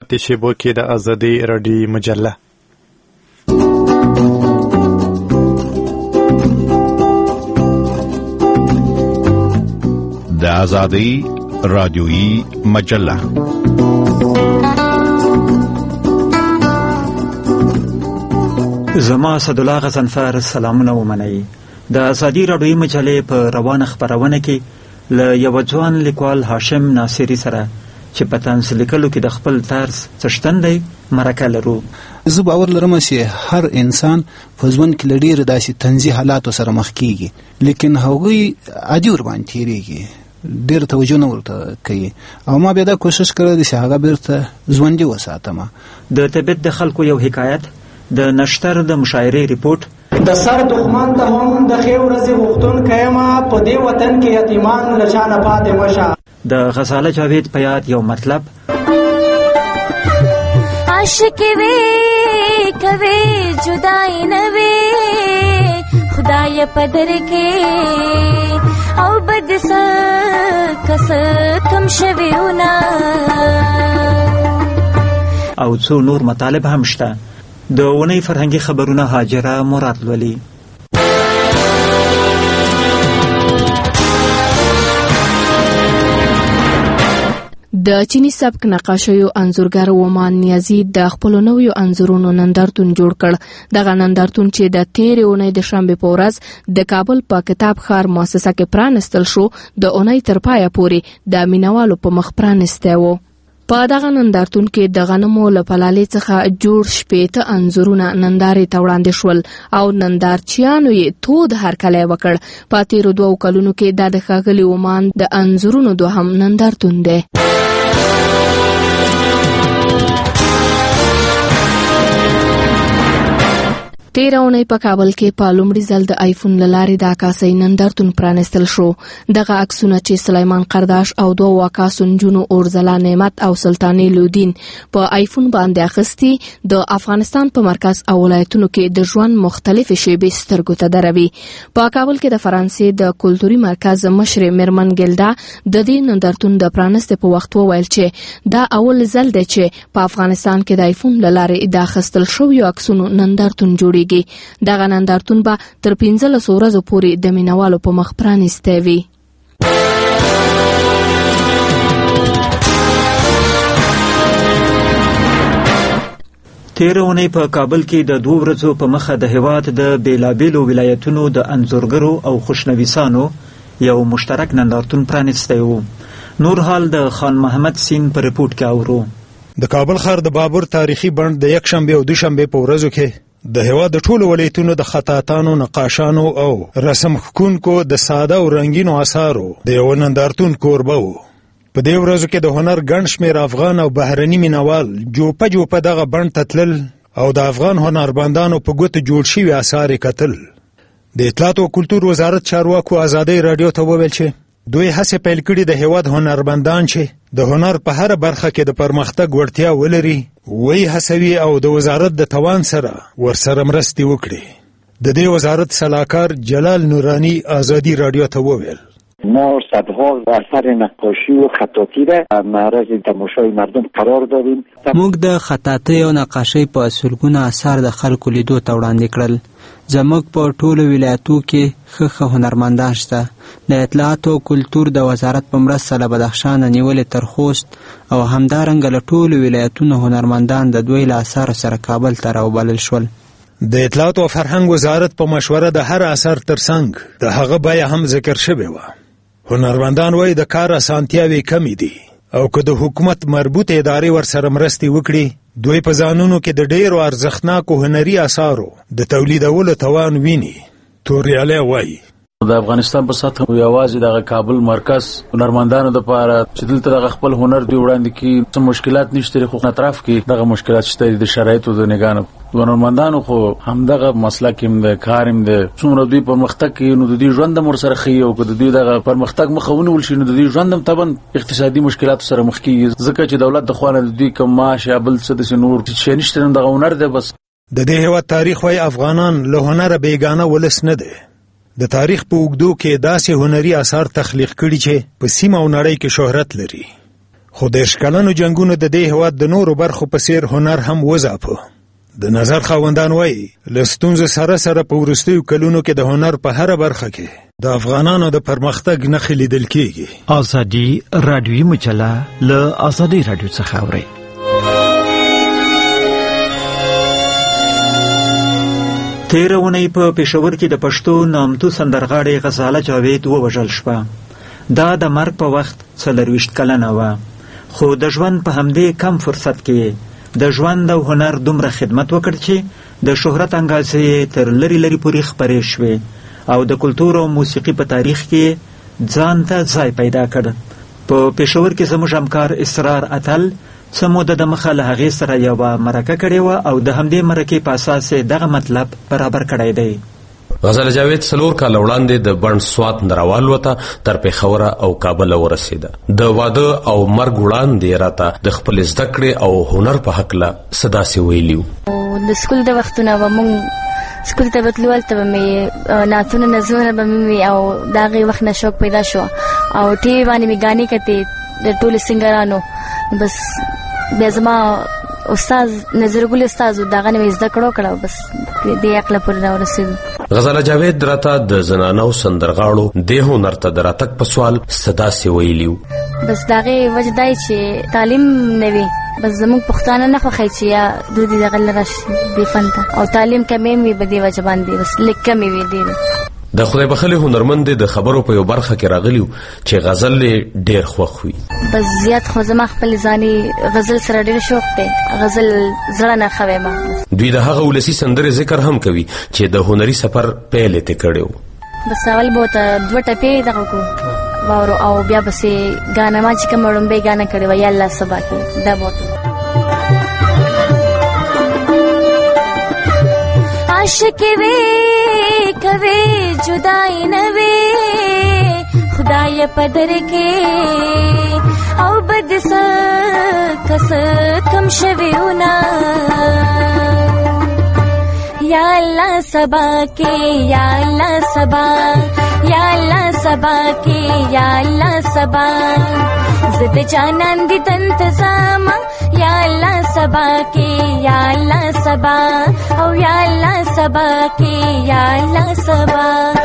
پاتې شیبو کې د ازادي رادیو مجله. د ازادي رادیویی مجله زما اسدالله غضنفر سلامونه ومنئ. د ازادي رادیویی مجلې په روانه خپرونه کې له یو ځوان لیکوال هاشم ناصري سره چې په طنز لیکلو کې د خپل طرز څښتن دی مرکه لرو. زه باور لرم چې هر انسان په ژوند کې له ډېرو داسې طنزي حالاتو سره مخ کېږي، لیکن هغوی عادي ورباندې تېرېږي، ډېر توجه نه ورته کوي، او ما بیا دا کوشش کړی دی چې هغه بیرته ژوندي وساتم. د طبیعت د خلکو یو حکایت، د نشتر د مشاعرې ریپورټ، د سر دښمن ته هم د ښې ورځې غوښتونکی یمه، په دې وطن کې یتیمان له چا نه پاتې مشه. د غزاله جاوید په یاد یو مطلب، عاشق وی کوي جدای نه وي خدای په در کې او بد کس کم شویونه، او څو نور مطالب هم شته. د اونۍ فرهنګي خبرونه هاجره مراد لولي. د چینی سبک نقاشیو انځورګر ومان نیازی د خپلو نویو انځورونو نندارتون جوړ کړ. دغه نندارتون چې د تېرې اونۍ د شنبې په ورځ د کابل په کتاب ښار مؤسسه کې پرانستل شو، د اونۍ تر پایه پورې د مینوالو په مخ پرانستی و. په دغه نندارتون کې د غنمو له پلالې څخه جوړ 18 انځورونه نندارې ته وړاندې شول او نندارچیانو یې تود هرکلی وکړ. په تېرو 2 کلونو کې دا د ښاغلي ومان د انځورونو دوهم نندارتون دی. تېره اونۍ په کابل کې په لومړي ځل د آیفون له لارې د عکاسۍ نندارتون پرانستل شو. دغه عکسونه چې سلیمان قرداش او 2 عکاسو نجونو اورزلا نعمت او سلطانې لودین په آیفون باندې اخیستي، د افغانستان په مرکز او ولایتونو کې د ژوند مختلفې شیبې سترګو ته دروي. په کابل کې د فرانسې د کلتوري مرکز مشرې میرمن ګلدا د دې نندارتون د پرانستې په وخت وویل چې دا اول ځل دی چې په افغانستان کې د آیفون له لارې د اخیستل شویو عکسونو نندارتون جوړیږي. دغه نندارتون به تر 15 ورځو پورې د مینوالو په مخ پرانستی وي. تېره اونۍ په کابل کې د 2 ورځو په مخه د هېواد د بېلابېلو ولایتونو د انځورګرو او خوشنویسانو یو مشترک نندارتون پرانستی و. نور حال د خان محمد سین په ریپورټ کې اورو. د کابل ښار د بابر تاریخي بڼ د یکشنبې او دوشنبې په ورځو کې د هېواد د ټولو ولایتونو د خطاطانو، نقاشانو او رسم ښکونکو د ساده او رنګینو اثارو د یو نندارتون کوربه و. په دې ورځو کې د هنر ګڼ شمېر افغان او بهرني مینوال جوپه دغه بڼ ته تلل او د افغان هنرمندانو په ګوتو جوړ شوي اثار یې کتل. د اطلاعات او کلتور وزارت چارواکو ازادۍ راډیو ته وویل چې دوی هڅې پیل کړي د هېواد هنرمندان چې د هنر په هره برخه کې د پرمختګ وړتیا ولري وی هڅوي او د وزارت د توان سره ورسره مرستې وکړي. د دې وزارت سلاکار جلال نورانی ازادي راډیو ته وویل ما صدها اثر نقاشی و خطاطی را معرض تماشای مردم قرار دادیم. موږ د خطاطۍ او نقاشۍ په سلګونه اثار د خلکو لیدو ته وړاندې کړل. زموږ په ټولو ولایتو کې ښه هنرمندان شته. د اطلاعات او کلتور د وزارت په مرسته له بدخشان نیولې تر خوست او همدارنګه له ټولو ولایتونو هنرمندان د دوی له اثارو سره کابل ته راوبلل شول. د اطلاعات او فرهنګ وزارت په مشوره د هر اثر ترڅنګ د هغه بیه هم ذکر شوې وه. هنرمندان وایي د کار اسانتیاوې کمې دي او که د حکومت مربوط ادارې ورسره مرستې وکړي دوی په ځانونو کې د ډېرو ارزښتناکو هنري اثارو د تولیدولو توان ویني. توریالی وایي د افغانستان په سطح یوازې د کابل مرکز هنرمندانو لپاره چې دلته د خپل هنر دی وړاندې کی څه مشکلات نشته، خو اطراف کې دغه مشکلات شته د شرایطو د نگانو هنرمندانو خو همدغه مسلک هم د کار هم د څومره دوی پرمختګ کوي نو د دوی ژوند هم ورسره ښه او که د دوی دغه پرمختګ مخه ونیول شي نو د دوی ژوند هم طبعا اقتصادي مشکلاتو سره مخ کیږي، ځکه چې دولت د خوا نه د دوی کوم معاش یا بل څه داسې نور شی نشته، دغه هنر دی بس. د دې هېواد تاریخ وایي افغانان له هنره بیګانه ولس نه دی. د تاریخ په اوږدو کې داسې هنري اثار تخلیق کړي چې په سیمه او نړۍ کې شهرت لري. خو د اشکالانو جنگونو د دې هواد د نورو برخو په څیر هنر هم وځاپه. د نظر خاوندان وایي له ستونزو سره سره په وروستیو کلونو کې د هنر په هره برخه کې د افغانانو د پرمختګ نښې لیدل کېږي. ازادي راډیویي مجله له ازادي راډیو څخه اورئ. تېره اونۍ په پېښور کې د پښتو نامتو سندرغاړې غزاله جاوید ووژل شوه. دا د مرګ په وخت 24 کلنه وه، خو د ژوند په همدې کم فرصت کې د ژوند او هنر دومره خدمت وکړ چې د شهرت انګازې تر لرې لرې پورې خپرې شوې او د کلتور او موسیقي په تاریخ کې ځان ته ځای پیدا کړ. په پېښور کې زموږ همکار اسرار اتل څه موده دمخه له هغې سره یوه مرکه کړې وه او د همدې مرکې په اساس یې دغه مطلب برابر کړی دی. غزاله جاوید 4 کاله وړاندې د بڼ سوات نراوال وته تر پېښوره او کابل ورسېده. د واده او مرګ وړاندې راته د خپل زده کړې او هنر په هکله څه داسې ویلي. د سکول د وختونه به موږ سکول ته به تلو، هلته به مې نعتونه نظمونه به مې وي او د هغې وخت نه شوق پیدا شو او ټي وي باندې مې ګانې کتې د ټولو سنګرانو. بس بیا زما استاد نظرګل استاد دغه نه زده کړو بس دې عقل پر راورسېد. غزاله جاوید راته د زنانو سندرغاړو د هنر ته د راتګ په سوال صدا سي ویلیو. بس دغه وجه دی چې تعلیم نه وي، بس زموږ پښتانه نه خوښي چې یا دوی دغه لرش دی فن ته او تعلیم کمې وي به دې وجه باندې بس لیک کمې وي دې. د خدای بخښلي هنرمند د خبرو په یو برخه کې راغلیو چې غزل ډېر خوښ وي. بس زیات خو زما خپل ځاني غزل سره ډېر شوق دی، غزل زړه نه خوي ما. دوی د هغه ولسی سندرې ذکر هم کوي چې د هنري سفر پیل ته کړو. بس اول به ته 2 ټپې دغه کو واورو او بیا به سي غانا ما چې کوم وړم به غانا کړي وای الله سبا کې دا بوته عاشق وی کوي جدای نه وي خدای پدر کې او بد کس کم شویونا یا الله سبا کې یا الله سبا یا الله سبا کې یا الله سبا زد جانان دي تنتظام یا الله سبا کې یا الله سبا او یا الله سبا کې یا الله سبا.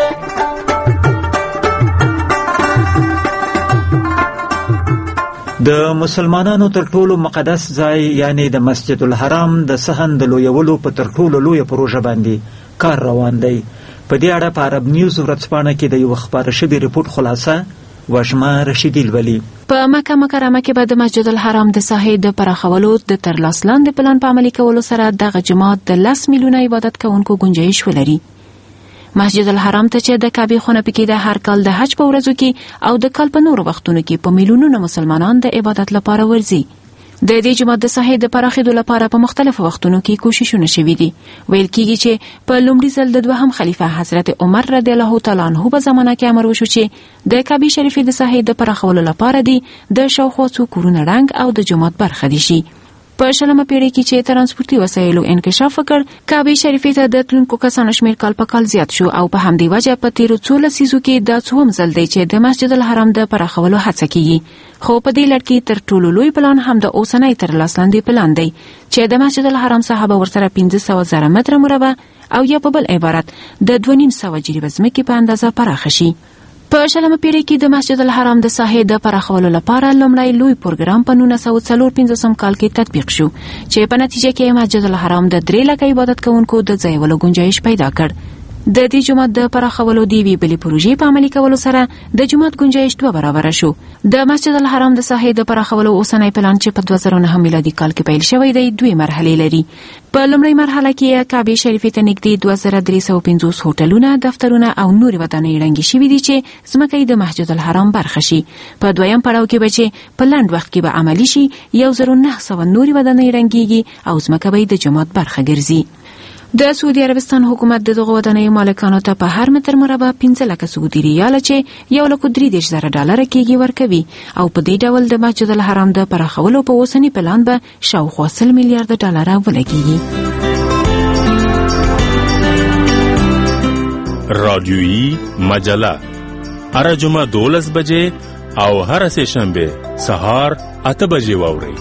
د مسلمانانو تر ټولو مقدس ځای یعنی د مسجد الحرام د صحن د لویولو په تر ټولو لویه پروژه باندې کار روان دی. په دې اړه په عرب نیوز ورځپاڼه کې د یو خبر شوی ریپورت خلاصه وشمه رشیدی الولی. په مکه مکرمه کې به د مسجد الحرام د ساحې د پراخولو د ترلاس لاندې پلان په عملي کولو سره دغه جماعت د 10 میلیونه عبادت کوونکو گنجایش ولري. مسجد الحرام ته چې د کعبه خونه پکې د هر کال د حج په ورځو کې او د کال په نورو وختونو کې په میلیونونو مسلمانان د عبادت لپاره ورځي. د دې جماعت د ساحې د پراخېدو لپاره په مختلفو وختونو کې کوششونه شوي دي. ویل کېږي چې په لومړي ځل د دوهم خلیفه حضرت عمر رضی الله تعالی عنه په زمانه کې امر وشو چې د کعبه شریفې د ساحې د پراخولو لپاره دي د شاوخوا څو کورونه رنګ او د جماعت برخه دي شي. په 20مه پیړۍ کې چې ترانسپورتي وسایلو انکشاف وکړ، کعبه شریفې ته د تلونکو کسانو شمېر کال په کال زیات شو او په همدې وجه په تیرو 13 لسیزو کې دا څوم ځل دی چې د مسجد الحرام د پراخولو هڅه کیږي. خو په دې لړ کې تر ټولو لوی پلان هم د اوسنۍ ترلاس لاندې پلان دی چې د مسجد الحرام څخه به ورسره 15,000 متره مربع او یا په بل عبارت د 2.5 جریبه ځمکې په اندازه پراخه شي. په 20مه پیړۍ کې د مسجد الحرام د ساحې د پراخولو لپاره لومړی لوی پروګرام په 1954 کال کې تطبیق شو چې په نتیجه کې مسجد الحرام د 3 لک عبادت کوونکو د ځایولو گنجایش پیدا کړ. د دې جماعت د پراخولو دی وی بلې پروژې په عملي کولو سره د جماعت گنجایش 2 برابر شو. د مسجد الحرام د ساحې د پراخولو اوسنۍ پلان چې په 2009 میلادي کال کې پیل شوی دی 2 مرحلې لري. په لومړۍ مرحله کې کعبه شریفې ته نږدې 2350 هوټلونه، دفترونه او نورې ودانۍ ړنګې شوي دي چې ځمکه د مسجد الحرام برخه شي. په دویم پړاو کې به چې په لنډ وخت کې به عملي شي 1900 نورې ودانۍ ړنګېږي او ځمکه به د جماعت برخه ګرځي. د سعودي عربستان حکومت دغه ودانۍ مالکانو ته په هر متر مربع 15 لک سعودي ریال چې $1,30,000 کېږي ورکوي او په دې ډول د مسجد الحرام د پراخولو په اوسنی پلان به شاوخوا $100 میلیارډ ولګېږي. رادیویی مجله هر جمعه 12 بجې او هر سه شنبه سهار 8 بجې واورئ.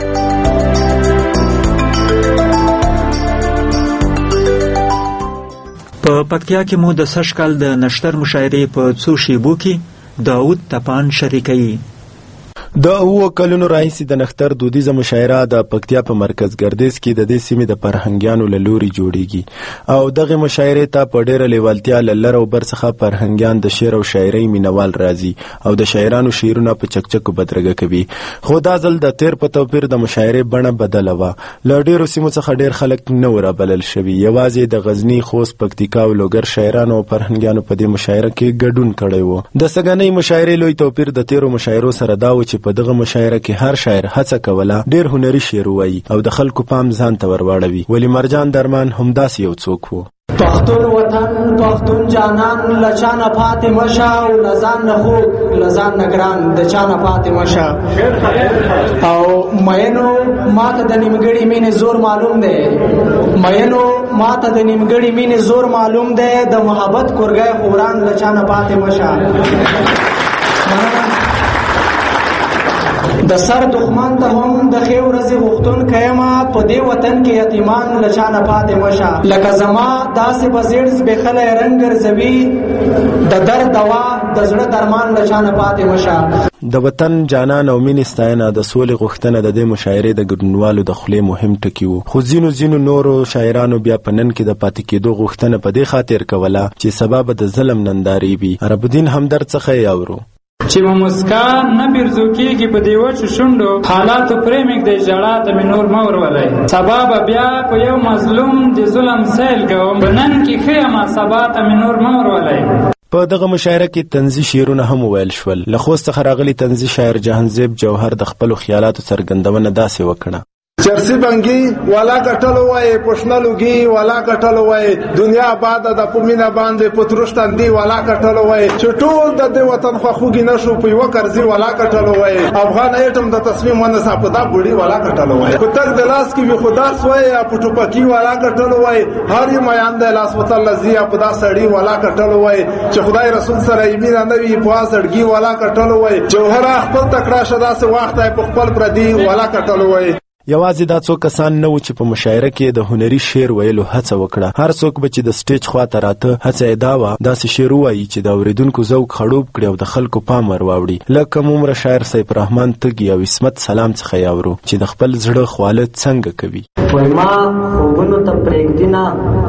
په پکتیا کې مو د سږ کال د نشتر مشاعرې په څو شیبو کې داود تپان شریکوي. د 9 کلونو راهیسې د نختر دودیزه مشاعره د پکتیا په مرکز ګردیز کې د دې سیمې د فرهنګیانو له لوري جوړیږي او دغه مشاعرې ته په ډېره لیوالتیا له لر او بر څخه فرهنګیان د شعر او شاعرۍ مینوال راځي او د شاعرانو شعرونه په چکچکو بدرګه کوي. خو دا ځل د تیر په توپیر د مشاعرې بڼه بدله وه. له ډېرو سیمو څخه ډېر خلک نه و رابلل شوي. یوازې د غزني، خوست، پکتیکا او لوګر شاعرانو او فرهنګیانو په دې مشاعره کې ګډون کړی و. د سږنۍ مشاعرې لوی توپیر د تیرو مشاعرو سره دا و چې په دغه مشاعره کې هر شاعر هڅه کوله ډېر هنري شعر ووایي او د خلکو پام ځان ته ورواړوي. ولی مرجان درمان همداسې یو څوک و. پښتون وطن پښتون جانان لچانه پاتې مشه او لزان نه خوږ لزان نه ګران د چانه پاتې مشه او مینو ماته د نیمګړي مینې زور معلوم دی مینو ماته د نیمګړي مینې زور معلوم دی د محبت کورګی خوران لچانه پاتې مشه د سر دښمن ته هم د ښې ورځې غوښتونکی یمه په دې وطن کې یتیمان له چانه پاتې مشه لکه زما داسې به زیړ زبېښلی رنګ ګرځوي د درد دوا د زړه درمان له چانه پاتې مشه. د وطن جانان او مینې ستاینه د سولې غوښتنه د دې مشاعرې د ګډونوالو د خولې مهم ټکي وو. خو ځینو نورو شاعرانو بیا په نن کې د پاتې کېدو غوښتنه په دې خاطر کوله چې سبا به د ظلم نندارې وي. عرب الدین همدرد څخه یې اورو چې مسکا نه بیرزو کېږي په دې وچو شونډو حالاتو پرې مږدی ژړا ته مې نور مه ورولئ سبا به بیا په یو مظلوم د ظلم سیل کوم په نن کې ښه یمه سبا ته مې نور مه ورولئ. په دغه مشاعره کې طنزي شعرونه هم وویل شول. له خوست څخه راغلي طنزي شاعر جهانزیب جوهر د خپلو خیالاتو څرګندونه داسې وکړه. چرسی بنگی والا کټلو وای پښنلوږي والا کټلو وای دنیا آباد د پومینا باندې پتروشتان دی والا کټلو وای چټول د دې وطن خو خوږی نشو په یو کرزي والا کټلو وای افغان ایټم د تصمیم ونه صاحب دا بډي والا کټلو وای کو تک د لاس کې خو داس وای پټو پکی والا کټلو وای هر یو میان د لاس وتل لزی په دا سړی والا کټلو وای چې خدای رسول سره یمین نه وی په سړګي والا کټلو وای جوهر خپل تکړه شدا سه وخت په خپل پردي والا کټلو وای. یوازې دا څو کسان نه و چې په مشاعره کې د هنري شعر ویلو هڅه وکړه. هر څوک به چې د سټیج خواته راته هڅه یې دا وه داسې شعر ووایي چې د اورېدونکو ذوق خړوب کړي او د خلکو پام ور واوړي. لکه عمره شاعر سیف الرحمن تږي او عصمت سلام څخه یې اورو چې د خپل زړه خواله څنګه کوي. ما خوبونو ته پرېږدي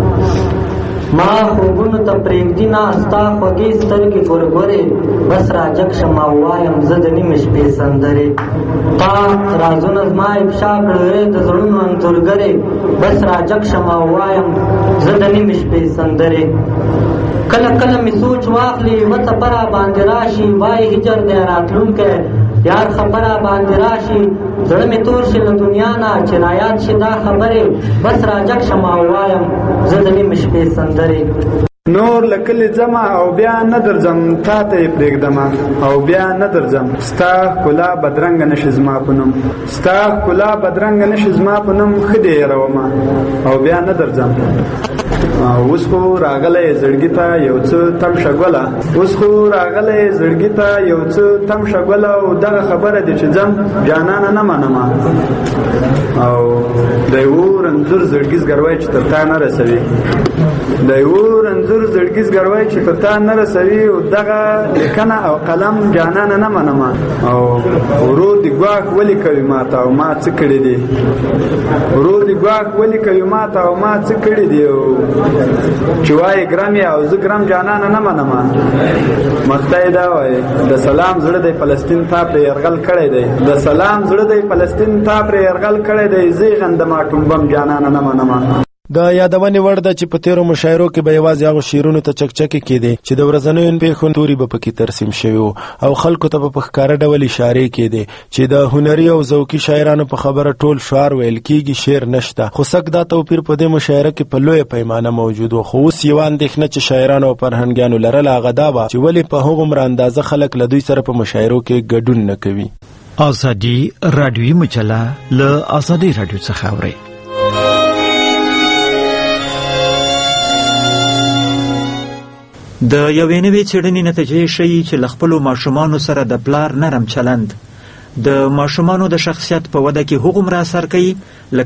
نه ستا خوږې سترګې ګورګورې بس راجګ شم او وایم زه د نیمې شپې سندرې تا رازونه زما افشا کړې د زړونو انځورګرې بس راجګ شم او وایم زه د نیمې شپې سندرې کله کله مې سوچ واخلي وته پره باندې راشي وای هجر دی راتلونکی یار خبره باندې راشي زړه مې تور شي له دنیا نه چې رایاد شي دا خبرې بس راجګ شم او وایم زه د نیمې شپې سندرې نور لکلی ځمه او بیا نه درځم تا ته یې پرېږدم او بیا نه درځم ستا ښکلا بدرنګه نشي زما په نوم ستا ښکلا بدرنګه نشي زما په نوم ښه دې هېرومه او بیا نه درځم اوس خو راغلی زړګي ته یو څه تمشه ګوله اوس خو راغلی زړګي ته یو څه تمشه ګوله او دغه خبره دې چې ځم جانانه نه منمه او د یو رنځور زړګي زګروی چې تر تا نه رسوي د یو رنځور زړګي زګروی چې تر تا نه رسوي او دغه لیکنه او قلم جانانه نه منمه او ورور دې ګواښ ولې کوي ماته او ما څه کړي دي ورور دې ګواښ ولې کوي ماته او ما څه کړي دي چې وایي ګرم او زه ګرم جانانه نه منمه مخته دا وایي د سلام زړه دی فلسطین تا پرې یرغل کړی دی د سلام زړه دی فلسطین تا پرې یرغل کړی دی زه یې غندمه ټومبم جانانه نه منمه. د یادونې وړ ده چې په تیرو مشاعرو کې به یوازې هغو شعرونو ته چکچکې کېدې چې د ورځنیو پیښو توري به پکې ترسیم شوي وو او خلکو ته به په ښکاره ډول اشارې کېدې چې د هنري او ذوقي شاعرانو په خبره ټول شعر ویل کېږي شعر نشته. خو سک دا توپیر په دې مشاعره کې په لویه پیمانه موجود و. خو اوس یوه اندېښنه چې شاعرانو او فرهنګیانو لرله هغه دا وه چې ولې په هغومره اندازه خلک له دوی سره په مشاعرو کې ګډون نه کوي. ازادي راډیویي مجله له ازادي راډیو څخه اورئ. د یوې نوې څېړنې نتیجې ښیي چې له خپلو ماشومانو سره د پلار نرم چلند د ماشومانو د شخصیت په وده کې هغومره اثر کوي